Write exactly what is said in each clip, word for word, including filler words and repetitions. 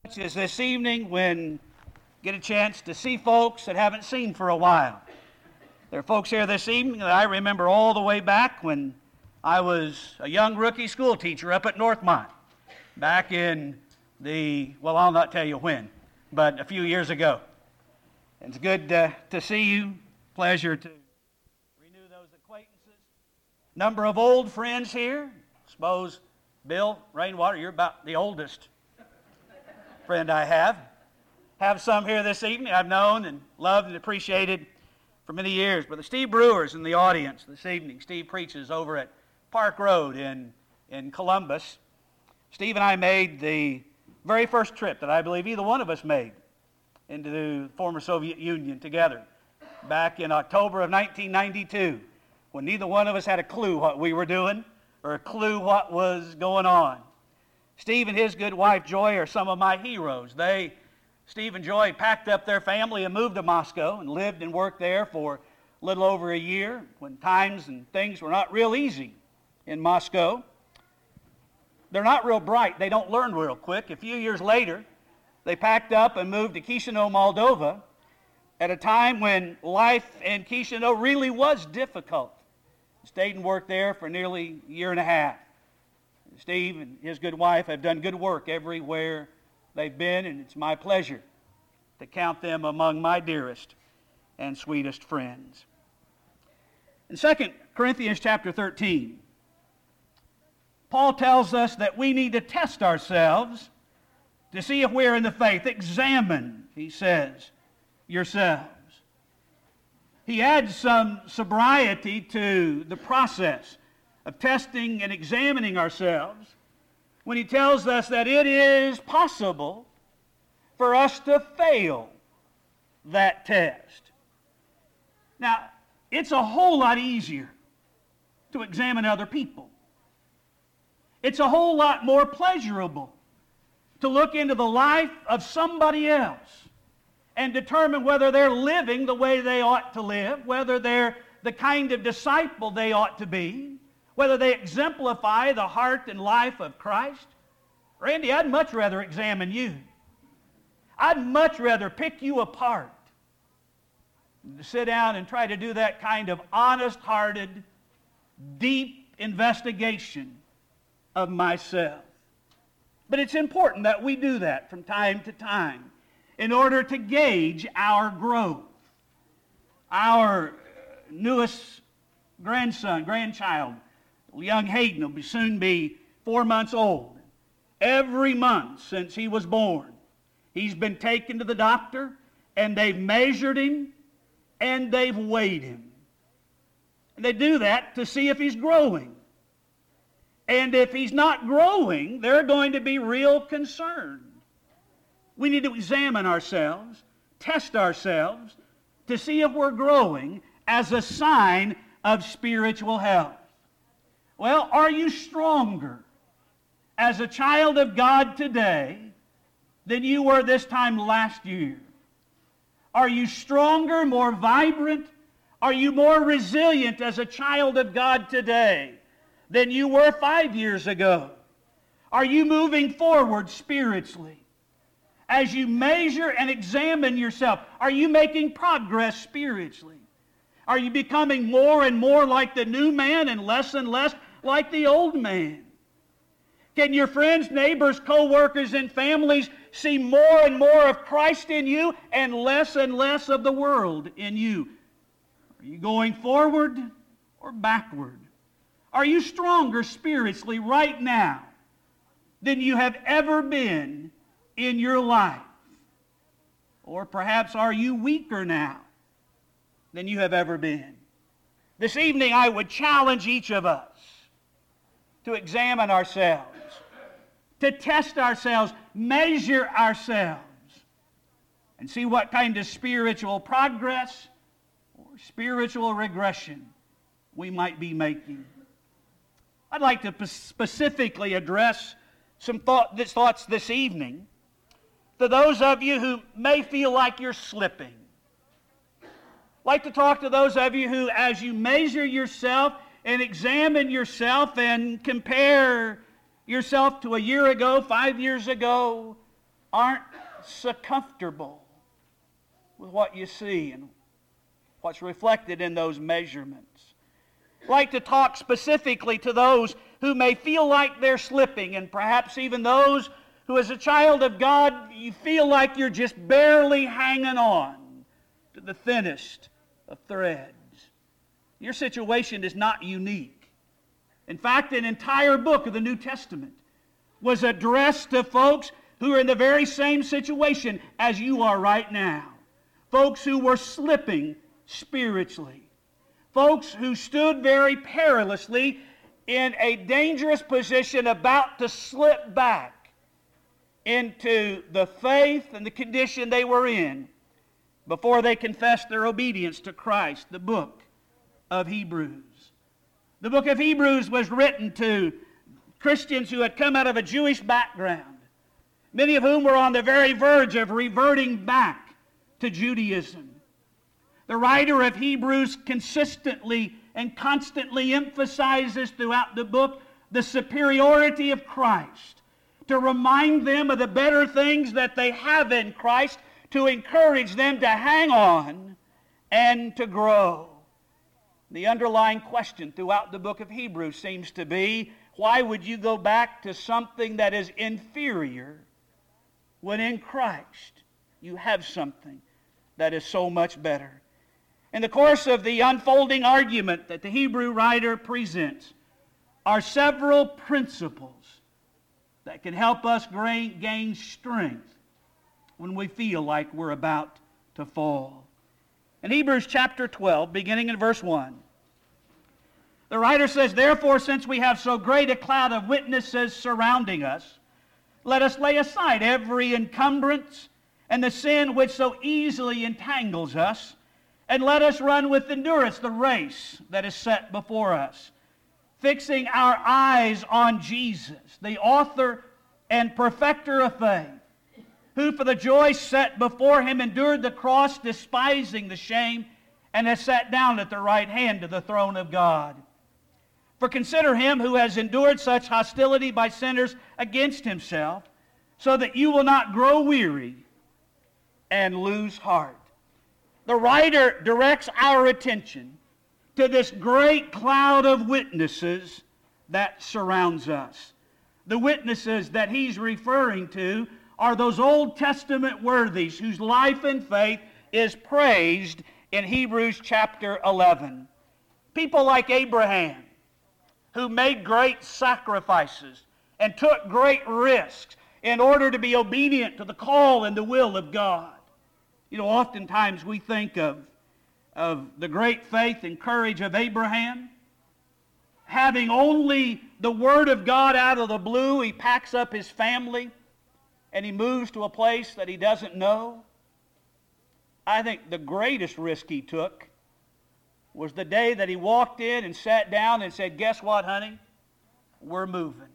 Is this evening when get a chance to see folks that haven't seen for a while. There are folks here this evening that I remember all the way back when I was a young rookie school teacher up at Northmont, back in the, well, I'll not tell you when, but a few years ago. It's good uh, to see you. Pleasure to renew those acquaintances. Number of old friends here. Suppose, Bill Rainwater, you're about the oldest friend I have. Have some here this evening I've known and loved and appreciated for many years. Brother Steve Brewer's in the audience this evening. Steve preaches over at Park Road in, in Columbus. Steve and I made the very first trip that I believe either one of us made into the former Soviet Union together back in October of nineteen ninety-two, when neither one of us had a clue what we were doing or a clue what was going on. Steve and his good wife, Joy, are some of my heroes. They, Steve and Joy, packed up their family and moved to Moscow and lived and worked there for a little over a year when times and things were not real easy in Moscow. They're not real bright. They don't learn real quick. A few years later, they packed up and moved to Chisinau, Moldova, at a time when life in Chisinau really was difficult. Stayed and worked there for nearly a year and a half. Steve and his good wife have done good work everywhere they've been, and it's my pleasure to count them among my dearest and sweetest friends. In Second Corinthians chapter thirteen, Paul tells us that we need to test ourselves to see if we're in the faith. Examine, he says, yourselves. He adds some sobriety to the process of testing and examining ourselves when he tells us that it is possible for us to fail that test. Now, it's a whole lot easier to examine other people. It's a whole lot more pleasurable to look into the life of somebody else and determine whether they're living the way they ought to live, whether they're the kind of disciple they ought to be, whether they exemplify the heart and life of Christ. Randy, I'd much rather examine you. I'd much rather pick you apart than to sit down and try to do that kind of honest-hearted, deep investigation of myself. But it's important that we do that from time to time in order to gauge our growth. Our newest grandson, grandchild, young Hayden, will be soon be four months old. Every month since he was born, he's been taken to the doctor, and they've measured him, and they've weighed him. And they do that to see if he's growing. And if he's not growing, they're going to be real concerned. We need to examine ourselves, test ourselves, to see if we're growing as a sign of spiritual health. Well, are you stronger as a child of God today than you were this time last year? Are you stronger, more vibrant? Are you more resilient as a child of God today than you were five years ago? Are you moving forward spiritually? As you measure and examine yourself, are you making progress spiritually? Are you becoming more and more like the new man and less and less like the old man? Can your friends, neighbors, co-workers, and families see more and more of Christ in you and less and less of the world in you? Are you going forward or backward? Are you stronger spiritually right now than you have ever been in your life? Or perhaps are you weaker now than you have ever been? This evening I would challenge each of us to examine ourselves, to test ourselves, measure ourselves, and see what kind of spiritual progress or spiritual regression we might be making. I'd like to specifically address some thought, this, thoughts this evening to those of you who may feel like you're slipping. I'd like to talk to those of you who, as you measure yourself and examine yourself and compare yourself to a year ago, five years ago, aren't so comfortable with what you see and what's reflected in those measurements. I'd like to talk specifically to those who may feel like they're slipping, and perhaps even those who, as a child of God, you feel like you're just barely hanging on to the thinnest of threads. Your situation is not unique. In fact, an entire book of the New Testament was addressed to folks who are in the very same situation as you are right now. Folks who were slipping spiritually. Folks who stood very perilously in a dangerous position, about to slip back into the faith and the condition they were in before they confessed their obedience to Christ. The book of Hebrews. The book of Hebrews was written to Christians who had come out of a Jewish background, many of whom were on the very verge of reverting back to Judaism. The writer of Hebrews consistently and constantly emphasizes throughout the book the superiority of Christ, to remind them of the better things that they have in Christ, to encourage them to hang on and to grow. The underlying question throughout the book of Hebrews seems to be, why would you go back to something that is inferior when in Christ you have something that is so much better? In the course of the unfolding argument that the Hebrew writer presents are several principles that can help us gain strength when we feel like we're about to fall. In Hebrews chapter twelve, beginning in verse one, the writer says, "Therefore, since we have so great a cloud of witnesses surrounding us, let us lay aside every encumbrance and the sin which so easily entangles us, and let us run with endurance the race that is set before us, fixing our eyes on Jesus, the author and perfecter of faith, who for the joy set before him endured the cross, despising the shame, and has sat down at the right hand of the throne of God. For consider him who has endured such hostility by sinners against himself, so that you will not grow weary and lose heart." The writer directs our attention to this great cloud of witnesses that surrounds us. The witnesses that he's referring to are those Old Testament worthies whose life and faith is praised in Hebrews chapter eleven. People like Abraham, who made great sacrifices and took great risks in order to be obedient to the call and the will of God. You know, oftentimes we think of, of the great faith and courage of Abraham. Having only the Word of God out of the blue, he packs up his family and he moves to a place that he doesn't know. I think the greatest risk he took was the day that he walked in and sat down and said, "Guess what, honey? We're moving."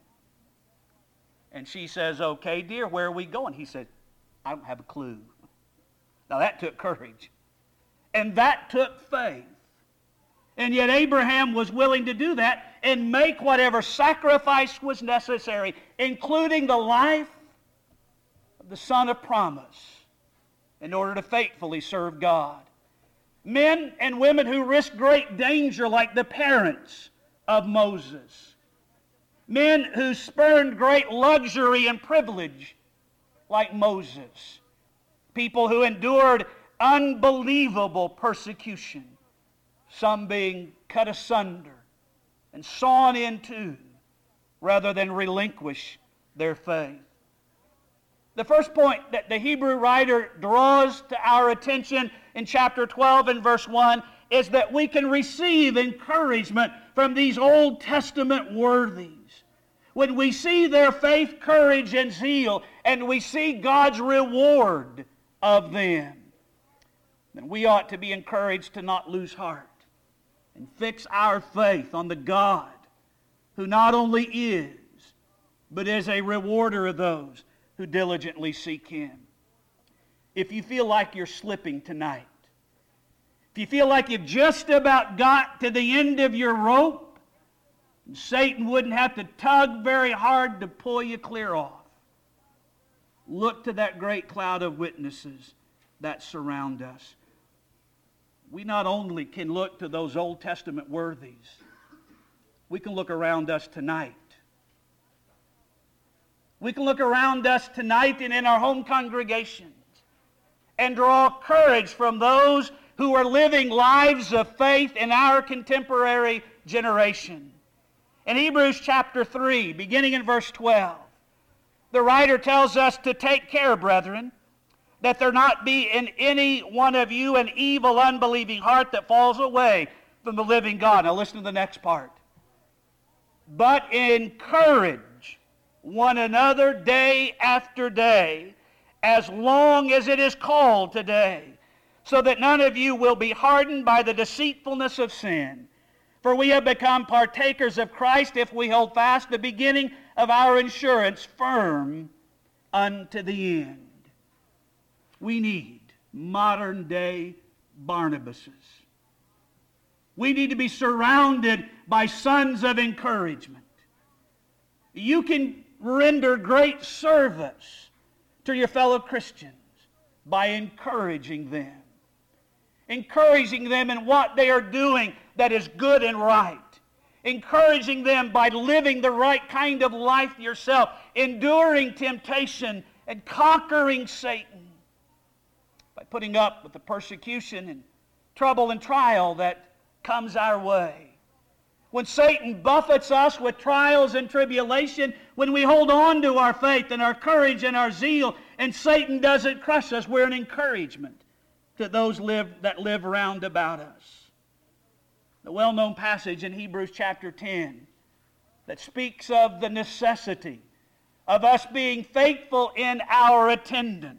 And she says, "Okay, dear, where are we going?" He said, "I don't have a clue." Now that took courage. And that took faith. And yet Abraham was willing to do that and make whatever sacrifice was necessary, including the life of the son of promise, in order to faithfully serve God. Men and women who risked great danger, like the parents of Moses. Men who spurned great luxury and privilege, like Moses. People who endured unbelievable persecution, some being cut asunder and sawn in two, rather than relinquish their faith. The first point that the Hebrew writer draws to our attention in chapter twelve and verse one is that we can receive encouragement from these Old Testament worthies. When we see their faith, courage, and zeal, and we see God's reward of them, then we ought to be encouraged to not lose heart and fix our faith on the God who not only is, but is a rewarder of those who diligently seek him. If you feel like you're slipping tonight, if you feel like you've just about got to the end of your rope, and Satan wouldn't have to tug very hard to pull you clear off, look to that great cloud of witnesses that surround us. We not only can look to those Old Testament worthies, we can look around us tonight. We can look around us tonight and in our home congregations and draw courage from those who are living lives of faith in our contemporary generation. In Hebrews chapter three, beginning in verse twelve, the writer tells us to take care, brethren, that there not be in any one of you an evil, unbelieving heart that falls away from the living God. Now listen to the next part. But encourage one another day after day, as long as it is called today, so that none of you will be hardened by the deceitfulness of sin. For we have become partakers of Christ if we hold fast the beginning of our assurance firm unto the end. We need modern day Barnabases. We need to be surrounded by sons of encouragement. You can render great service to your fellow Christians by encouraging them. Encouraging them in what they are doing that is good and right. Encouraging them by living the right kind of life yourself. Enduring temptation and conquering Satan. By putting up with the persecution and trouble and trial that comes our way. When Satan buffets us with trials and tribulation, when we hold on to our faith and our courage and our zeal, and Satan doesn't crush us, we're an encouragement to those live, that live round about us. The well-known passage in Hebrews chapter ten that speaks of the necessity of us being faithful in our attendance.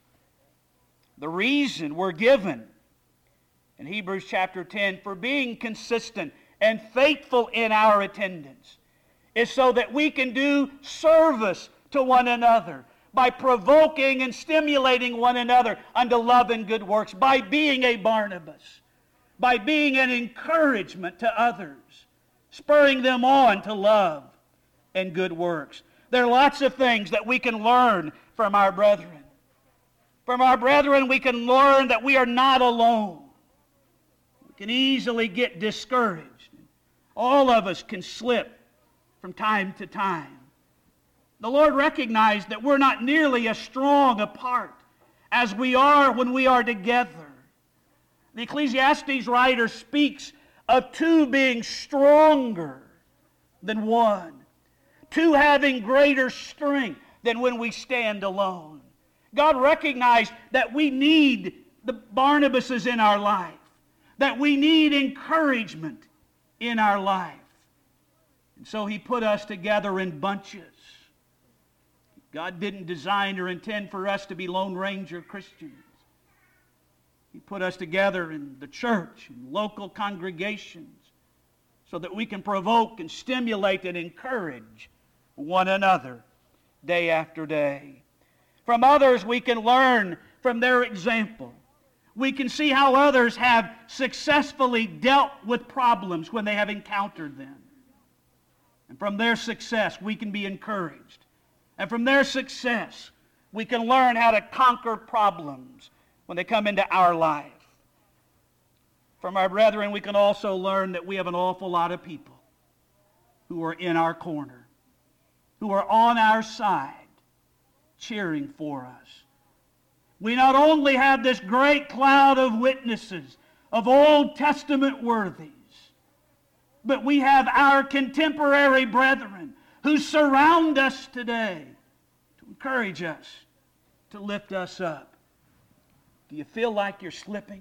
The reason we're given in Hebrews chapter ten for being consistent and faithful in our attendance is so that we can do service to one another by provoking and stimulating one another unto love and good works, by being a Barnabas, by being an encouragement to others, spurring them on to love and good works. There are lots of things that we can learn from our brethren. From our brethren, we can learn that we are not alone. We can easily get discouraged. All of us can slip from time to time. The Lord recognized that we're not nearly as strong apart as we are when we are together. The Ecclesiastes writer speaks of two being stronger than one, two having greater strength than when we stand alone. God recognized that we need the Barnabases in our life, that we need encouragement in our life. And so He put us together in bunches. God didn't design or intend for us to be Lone Ranger Christians. He put us together in the church, in local congregations, so that we can provoke and stimulate and encourage one another day after day. From others, we can learn from their example. We can see how others have successfully dealt with problems when they have encountered them. And from their success, we can be encouraged. And from their success, we can learn how to conquer problems when they come into our life. From our brethren, we can also learn that we have an awful lot of people who are in our corner, who are on our side, cheering for us. We not only have this great cloud of witnesses, of Old Testament worthies, but we have our contemporary brethren who surround us today to encourage us, to lift us up. Do you feel like you're slipping?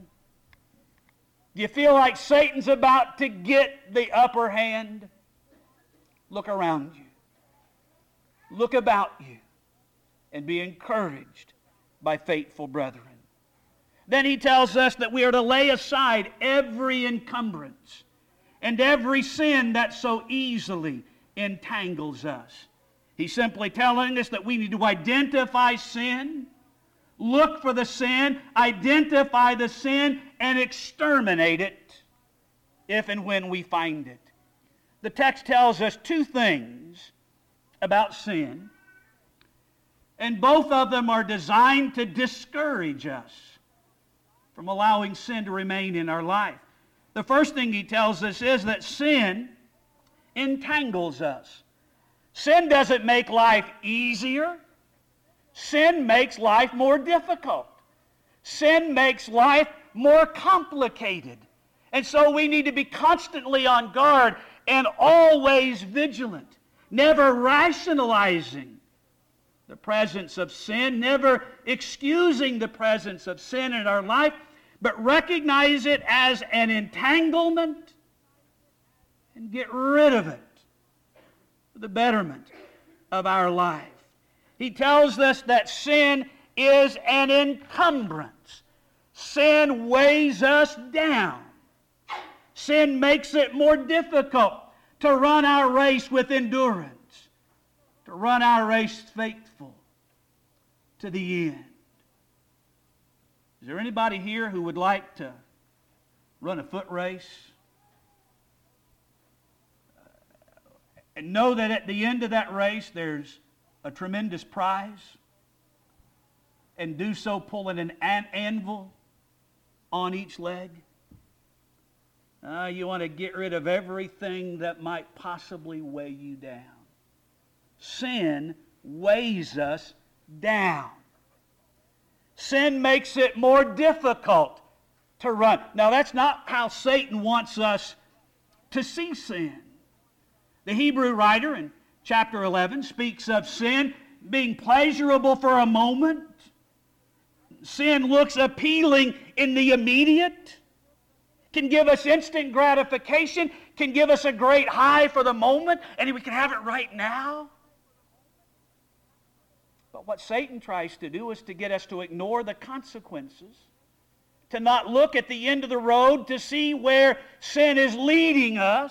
Do you feel like Satan's about to get the upper hand? Look around you. Look about you and be encouraged by faithful brethren. Then he tells us that we are to lay aside every encumbrance and every sin that so easily entangles us. He's simply telling us that we need to identify sin, look for the sin, identify the sin, and exterminate it if and when we find it. The text tells us two things about sin. And both of them are designed to discourage us from allowing sin to remain in our life. The first thing he tells us is that sin entangles us. Sin doesn't make life easier. Sin makes life more difficult. Sin makes life more complicated. And so we need to be constantly on guard and always vigilant, never rationalizing the presence of sin, never excusing the presence of sin in our life, but recognize it as an entanglement and get rid of it for the betterment of our life. He tells us that sin is an encumbrance. Sin weighs us down. Sin makes it more difficult to run our race with endurance, to run our race faithful to the end. Is there anybody here who would like to run a foot race and know that at the end of that race there's a tremendous prize, and do so pulling an anvil on each leg? Uh, you want to get rid of everything that might possibly weigh you down. Sin weighs us down. Sin makes it more difficult to run. Now, that's not how Satan wants us to see sin. The Hebrew writer in chapter eleven speaks of sin being pleasurable for a moment. Sin looks appealing in the immediate, can give us instant gratification, can give us a great high for the moment, and we can have it right now. But what Satan tries to do is to get us to ignore the consequences, to not look at the end of the road to see where sin is leading us.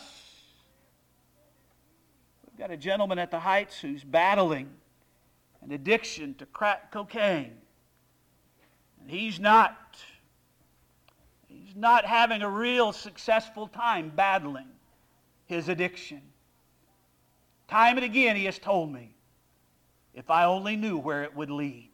We've got a gentleman at the Heights who's battling an addiction to crack cocaine. And he's not, he's not having a real successful time battling his addiction. Time and again he has told me, if I only knew where it would lead.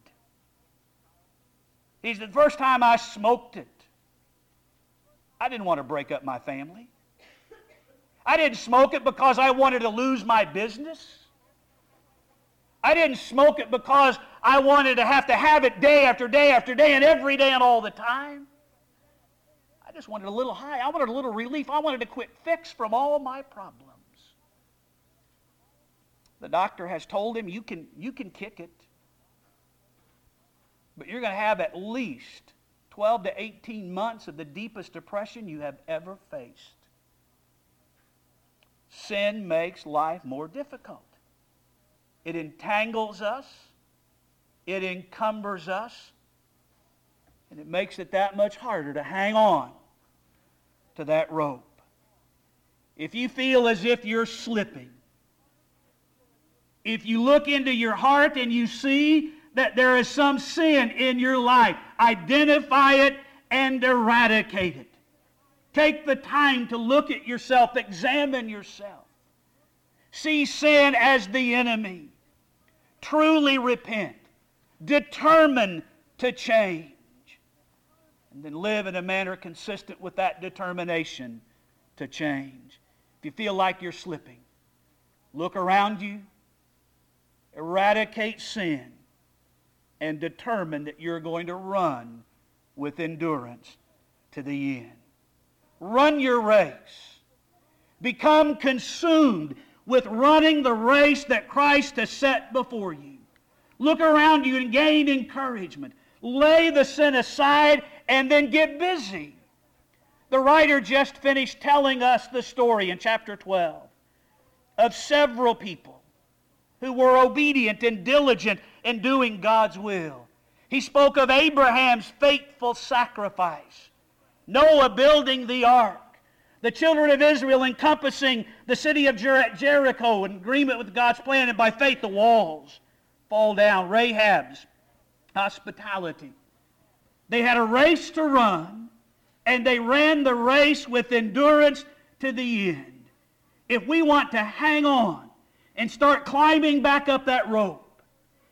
He said, the first time I smoked it, I didn't want to break up my family. I didn't smoke it because I wanted to lose my business. I didn't smoke it because I wanted to have to have it day after day after day and every day and all the time. I just wanted a little high. I wanted a little relief. I wanted a quick fix from all my problems. The doctor has told him, you can, you can kick it, but you're going to have at least twelve to eighteen months of the deepest depression you have ever faced. Sin makes life more difficult. It entangles us, it encumbers us, and it makes it that much harder to hang on to that rope. If you feel as if you're slipping, if you look into your heart and you see that there is some sin in your life, identify it and eradicate it. Take the time to look at yourself, examine yourself. See sin as the enemy. Truly repent. Determine to change. And then live in a manner consistent with that determination to change. If you feel like you're slipping, look around you. Eradicate sin and determine that you're going to run with endurance to the end. Run your race. Become consumed with running the race that Christ has set before you. Look around you and gain encouragement. Lay the sin aside and then get busy. The writer just finished telling us the story in chapter twelve of several people who were obedient and diligent in doing God's will. He spoke of Abraham's faithful sacrifice, Noah building the ark, the children of Israel encompassing the city of Jer- Jericho in agreement with God's plan, and by faith the walls fall down, Rahab's hospitality. They had a race to run, and they ran the race with endurance to the end. If we want to hang on and start climbing back up that rope,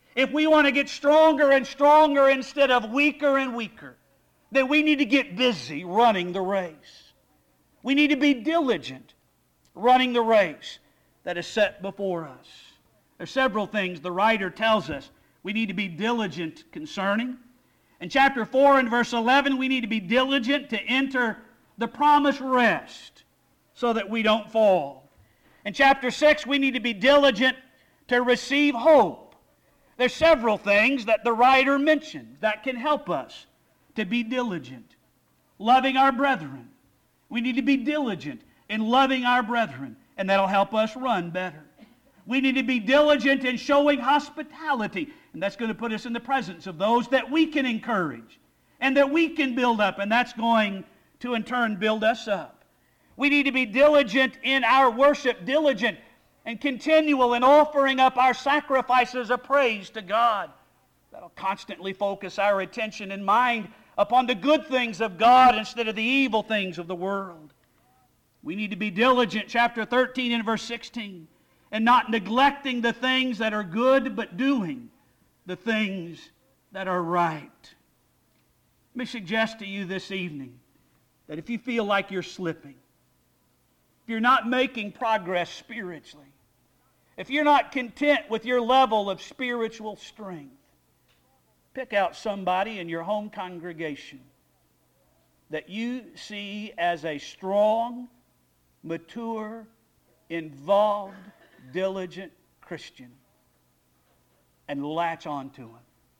if we want to get stronger and stronger instead of weaker and weaker, then we need to get busy running the race. We need to be diligent running the race that is set before us. There are several things the writer tells us we need to be diligent concerning. In chapter four and verse eleven, we need to be diligent to enter the promised rest so that we don't fall. In chapter six, we need to be diligent to receive hope. There's several things that the writer mentions that can help us to be diligent. Loving our brethren. We need to be diligent in loving our brethren, and that'll help us run better. We need to be diligent in showing hospitality, and that's going to put us in the presence of those that we can encourage and that we can build up, and that's going to in turn build us up. We need to be diligent in our worship, diligent and continual in offering up our sacrifices of praise to God. That'll constantly focus our attention and mind upon the good things of God instead of the evil things of the world. We need to be diligent, chapter thirteen and verse sixteen, and not neglecting the things that are good, but doing the things that are right. Let me suggest to you this evening that if you feel like you're slipping, if you're not making progress spiritually, if you're not content with your level of spiritual strength, pick out somebody in your home congregation that you see as a strong, mature, involved, diligent Christian and latch on to him.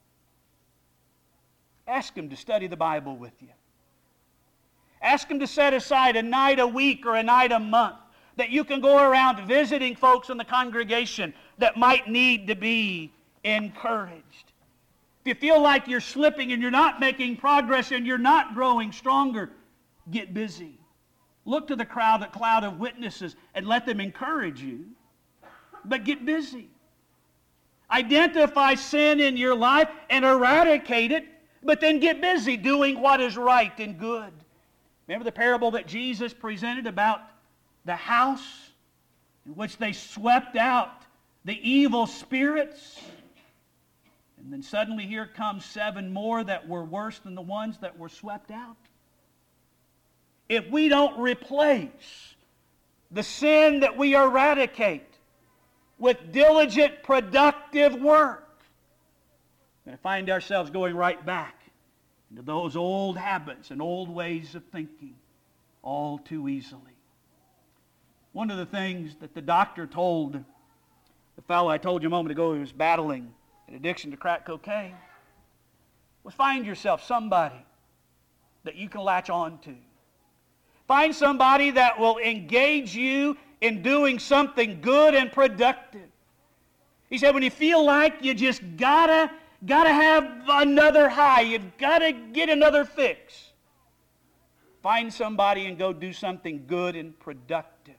Ask him to study the Bible with you. Ask him to set aside a night a week or a night a month that you can go around visiting folks in the congregation that might need to be encouraged. If you feel like you're slipping and you're not making progress and you're not growing stronger, get busy. Look to the crowd, the cloud of witnesses, and let them encourage you. But get busy. Identify sin in your life and eradicate it, but then get busy doing what is right and good. Remember the parable that Jesus presented about the house in which they swept out the evil spirits? And then suddenly here come seven more that were worse than the ones that were swept out. If we don't replace the sin that we eradicate with diligent, productive work, we're going to find ourselves going right back into those old habits and old ways of thinking all too easily. One of the things that the doctor told the fellow I told you a moment ago who was battling an addiction to crack cocaine was find yourself somebody that you can latch on to. Find somebody that will engage you in doing something good and productive. He said when you feel like you just gotta, gotta have another high, you've gotta get another fix, find somebody and go do something good and productive.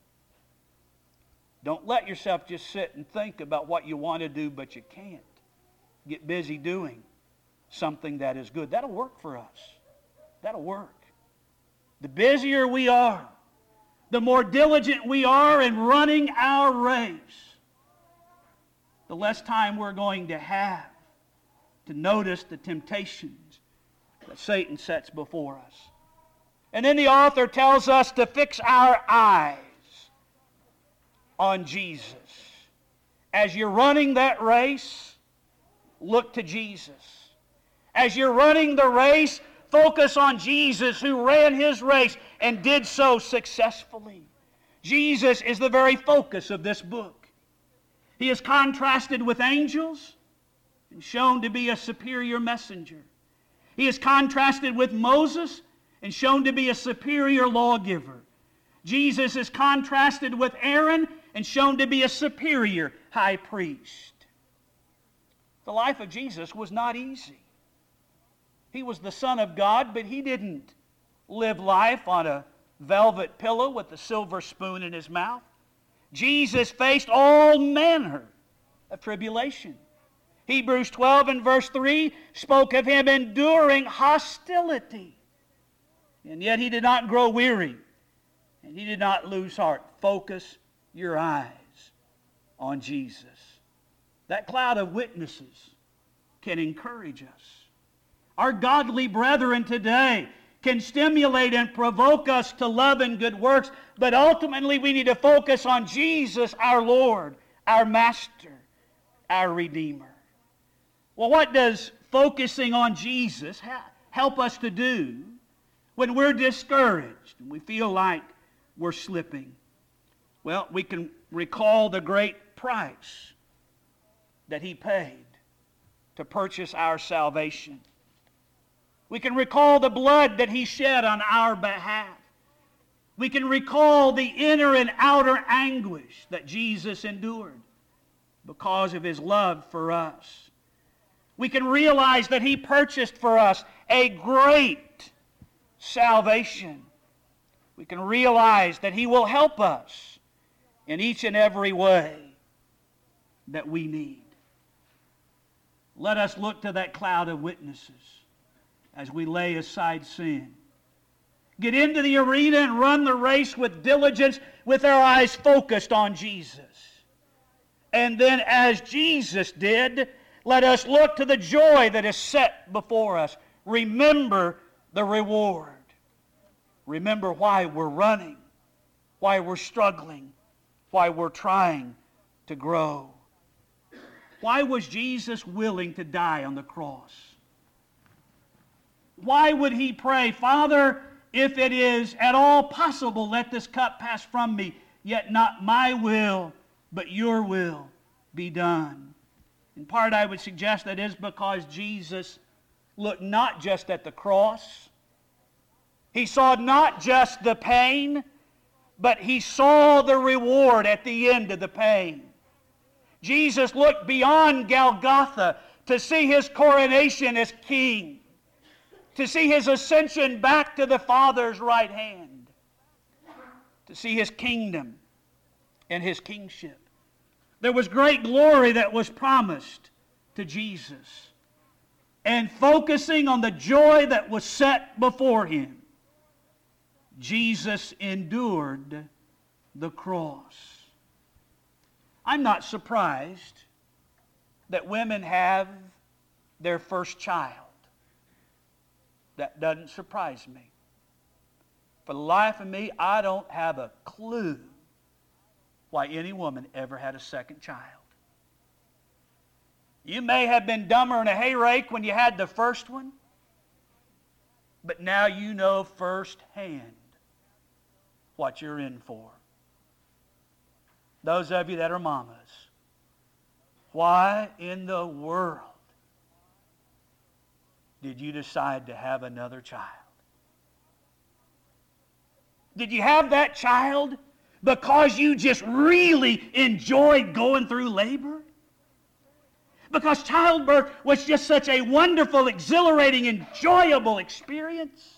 Don't let yourself just sit and think about what you want to do, but you can't. Get busy doing something that is good. That'll work for us. That'll work. The busier we are, the more diligent we are in running our race, the less time we're going to have to notice the temptations that Satan sets before us. And then the author tells us to fix our eyes on Jesus. As you're running that race, look to Jesus. As you're running the race, focus on Jesus who ran his race and did so successfully. Jesus is the very focus of this book. He is contrasted with angels and shown to be a superior messenger. He is contrasted with Moses and shown to be a superior lawgiver. Jesus is contrasted with Aaron and shown to be a superior high priest. The life of Jesus was not easy. He was the Son of God, but he didn't live life on a velvet pillow with a silver spoon in his mouth. Jesus faced all manner of tribulation. Hebrews twelve and verse three spoke of him enduring hostility. And yet he did not grow weary, and he did not lose heart. Focus your eyes on Jesus. That cloud of witnesses can encourage us. Our godly brethren today can stimulate and provoke us to love and good works, but ultimately we need to focus on Jesus, our Lord, our Master, our Redeemer. Well, what does focusing on Jesus help us to do when we're discouraged and we feel like we're slipping? Well, we can recall the great price that He paid to purchase our salvation. We can recall the blood that He shed on our behalf. We can recall the inner and outer anguish that Jesus endured because of His love for us. We can realize that He purchased for us a great salvation. We can realize that He will help us in each and every way that we need. Let us look to that cloud of witnesses as we lay aside sin. Get into the arena and run the race with diligence, with our eyes focused on Jesus. And then, as Jesus did, let us look to the joy that is set before us. Remember the reward. Remember why we're running, why we're struggling, why we're trying to grow. Why was Jesus willing to die on the cross? Why would He pray, Father, if it is at all possible, let this cup pass from me, yet not my will, but your will be done? In part, I would suggest that is because Jesus looked not just at the cross. He saw not just the pain, but He saw the reward at the end of the pain. Jesus looked beyond Golgotha to see His coronation as king, to see His ascension back to the Father's right hand, to see His kingdom and His kingship. There was great glory that was promised to Jesus. And focusing on the joy that was set before Him, Jesus endured the cross. I'm not surprised that women have their first child. That doesn't surprise me. For the life of me, I don't have a clue why any woman ever had a second child. You may have been dumber than a hayrake when you had the first one, but now you know firsthand what you're in for. Those of you that are mamas, why in the world did you decide to have another child? Did you have that child because you just really enjoyed going through labor? Because childbirth was just such a wonderful, exhilarating, enjoyable experience?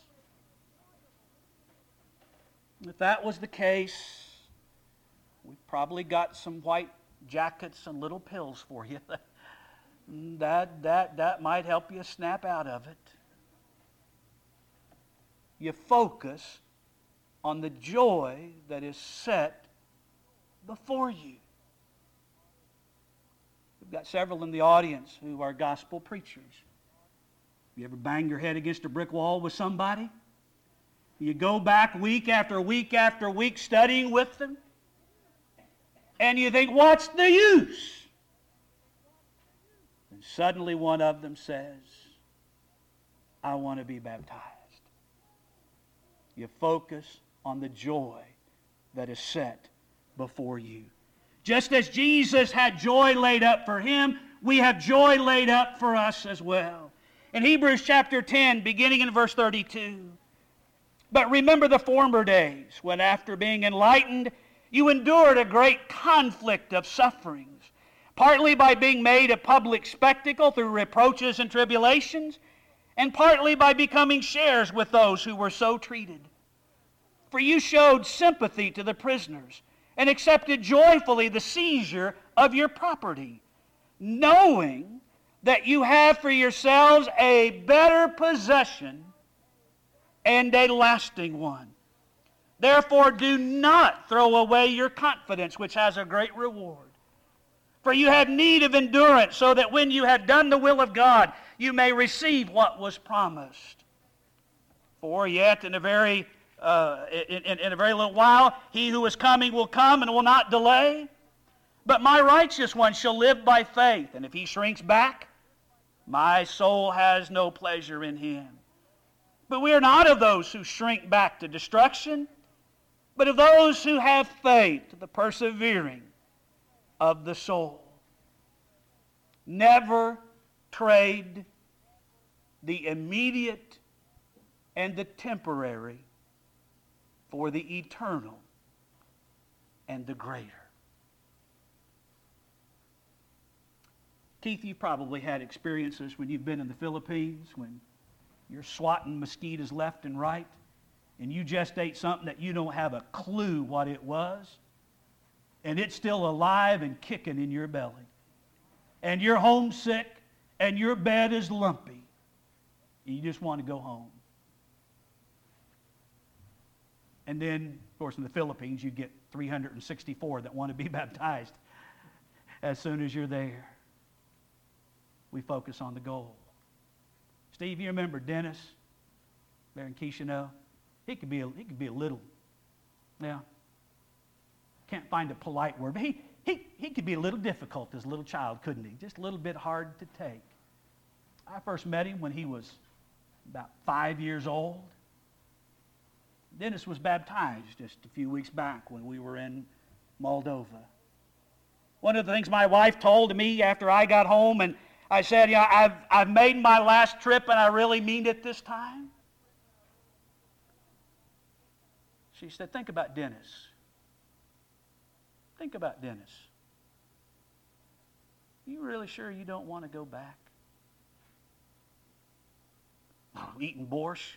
If that was the case, we've probably got some white jackets and little pills for you. that, that, that might help you snap out of it. You focus on the joy that is set before you. We've got several in the audience who are gospel preachers. You ever bang your head against a brick wall with somebody? You go back week after week after week studying with them, and you think, what's the use? And suddenly one of them says, I want to be baptized. You focus on the joy that is set before you. Just as Jesus had joy laid up for Him, we have joy laid up for us as well. In Hebrews chapter ten, beginning in verse thirty-two, but remember the former days, when after being enlightened, you endured a great conflict of sufferings, partly by being made a public spectacle through reproaches and tribulations, and partly by becoming sharers with those who were so treated. For you showed sympathy to the prisoners, and accepted joyfully the seizure of your property, knowing that you have for yourselves a better possession and a lasting one. Therefore do not throw away your confidence, which has a great reward. For you have need of endurance, so that when you have done the will of God, you may receive what was promised. For yet in a very uh, in, in, in a very little while, he who is coming will come and will not delay. But my righteous one shall live by faith, and if he shrinks back, my soul has no pleasure in him. But we are not of those who shrink back to destruction, but of those who have faith, the persevering of the soul. Never trade the immediate and the temporary for the eternal and the greater. Keith, you probably had experiences when you've been in the Philippines, when you're swatting mosquitoes left and right, and you just ate something that you don't have a clue what it was, and it's still alive and kicking in your belly. And you're homesick, and your bed is lumpy, and you just want to go home. And then, of course, in the Philippines, you get three hundred sixty-four that want to be baptized as soon as you're there. We focus on the goal. Steve, you remember Dennis, there in Chisinau? He could be a, he could be a little, yeah, can't find a polite word, but he, he, he could be a little difficult as a little child, couldn't he? Just a little bit hard to take. I first met him when he was about five years old. Dennis was baptized just a few weeks back when we were in Moldova. One of the things my wife told me after I got home, and I said, you know, I've, I've made my last trip and I really mean it this time. She said, think about Dennis. Think about Dennis. You really sure you don't want to go back? Eating borscht?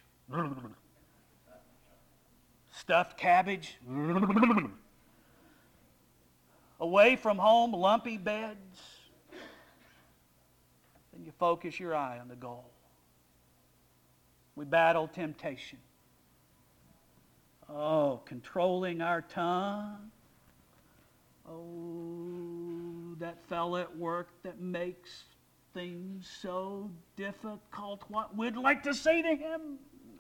Stuffed cabbage? Away from home, lumpy beds? Then you focus your eye on the goal. We battle temptation. Oh, controlling our tongue. Oh, that fellow at work that makes things so difficult. What we'd like to say to him.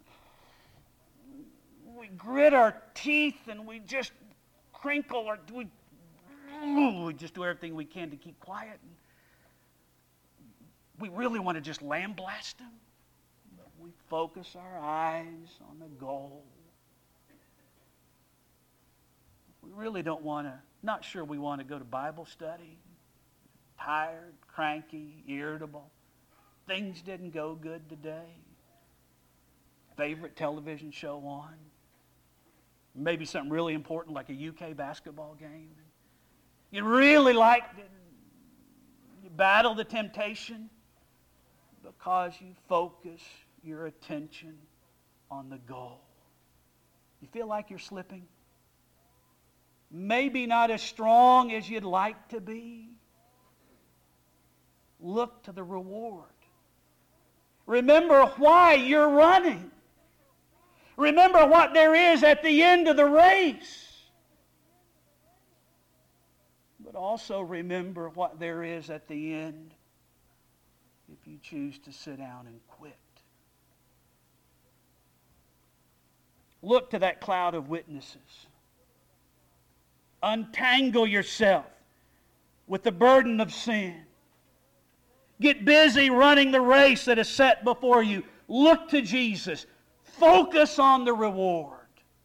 We grit our teeth and we just crinkle or we, we just do everything we can to keep quiet. And we really want to just lambaste him. But we focus our eyes on the goal. We really don't want to, not sure we want to go to Bible study. Tired, cranky, irritable. Things didn't go good today. Favorite television show on. Maybe something really important like a U K basketball game. You really like it. You battle the temptation because you focus your attention on the goal. You feel like you're slipping? Maybe not as strong as you'd like to be. Look to the reward. Remember why you're running. Remember what there is at the end of the race. But also remember what there is at the end if you choose to sit down and quit. Look to that cloud of witnesses. Untangle yourself with the burden of sin. Get busy running the race that is set before you. Look to Jesus. Focus on the reward.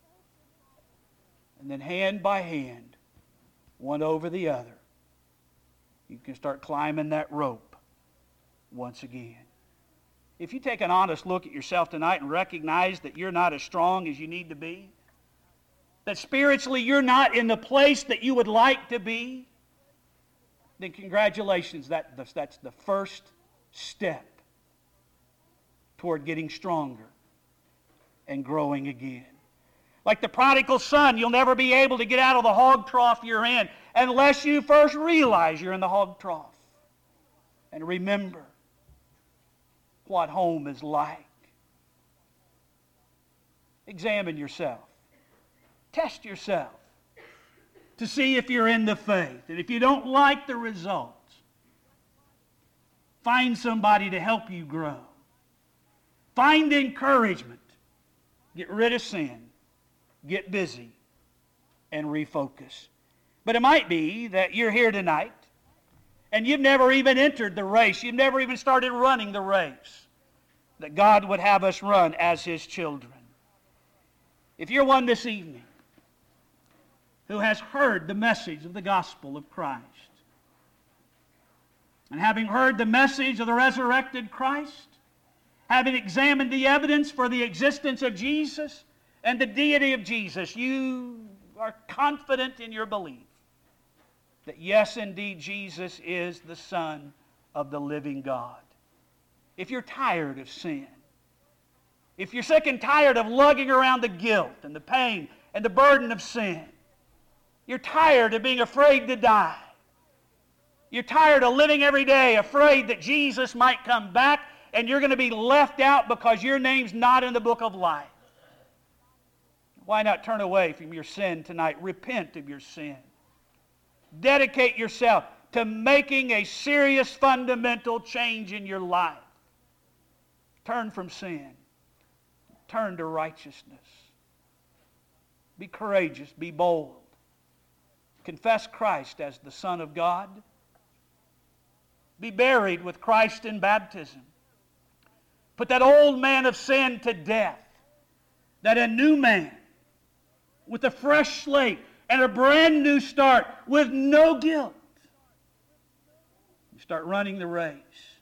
And then hand by hand, one over the other, you can start climbing that rope once again. If you take an honest look at yourself tonight and recognize that you're not as strong as you need to be, that spiritually you're not in the place that you would like to be, then congratulations, that, that's the first step toward getting stronger and growing again. Like the prodigal son, you'll never be able to get out of the hog trough you're in unless you first realize you're in the hog trough. And remember what home is like. Examine yourself. Test yourself. to see if you're in the faith. And if you don't like the results, find somebody to help you grow. Find encouragement. Get rid of sin. Get busy. And refocus. But it might be that you're here tonight and you've never even entered the race. You've never even started running the race that God would have us run as His children. If you're one this evening who has heard the message of the gospel of Christ, and having heard the message of the resurrected Christ, having examined the evidence for the existence of Jesus and the deity of Jesus, you are confident in your belief that yes, indeed, Jesus is the Son of the living God. If you're tired of sin, if you're sick and tired of lugging around the guilt and the pain and the burden of sin, you're tired of being afraid to die, you're tired of living every day afraid that Jesus might come back and you're going to be left out because your name's not in the book of life, why not turn away from your sin tonight? Repent of your sin. Dedicate yourself to making a serious fundamental change in your life. Turn from sin. Turn to righteousness. Be courageous. Be bold. Confess Christ as the Son of God. Be buried with Christ in baptism. Put that old man of sin to death. That a new man with a fresh slate and a brand new start with no guilt. You start running the race.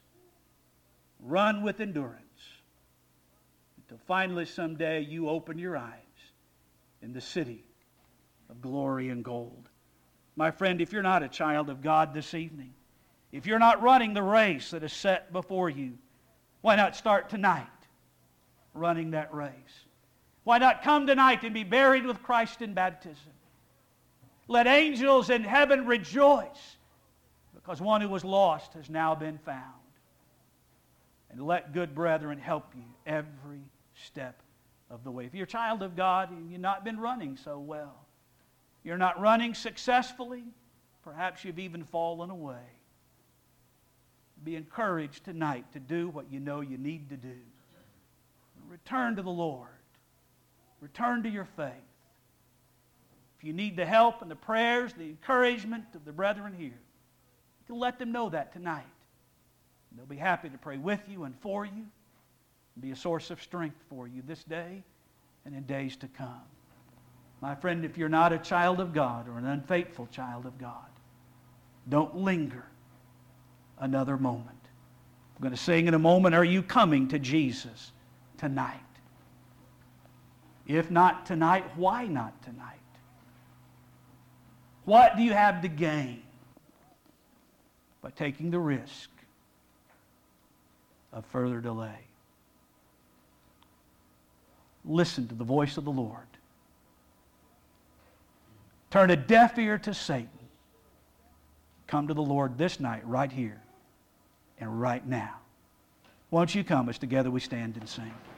Run with endurance until finally someday you open your eyes in the city of glory and gold. My friend, if you're not a child of God this evening, if you're not running the race that is set before you, why not start tonight running that race? Why not come tonight and be buried with Christ in baptism? Let angels in heaven rejoice because one who was lost has now been found. And let good brethren help you every step of the way. If you're a child of God and you've not been running so well, you're not running successfully, perhaps you've even fallen away. Be encouraged tonight to do what you know you need to do. Return to the Lord. Return to your faith. If you need the help and the prayers, the encouragement of the brethren here, you can let them know that tonight. They'll be happy to pray with you and for you and be a source of strength for you this day and in days to come. My friend, if you're not a child of God or an unfaithful child of God, don't linger another moment. I'm going to sing in a moment, Are You Coming to Jesus Tonight? If not tonight, why not tonight? What do you have to gain by taking the risk of further delay? Listen to the voice of the Lord. Turn a deaf ear to Satan. Come to the Lord this night, right here and right now. Won't you come as together we stand and sing?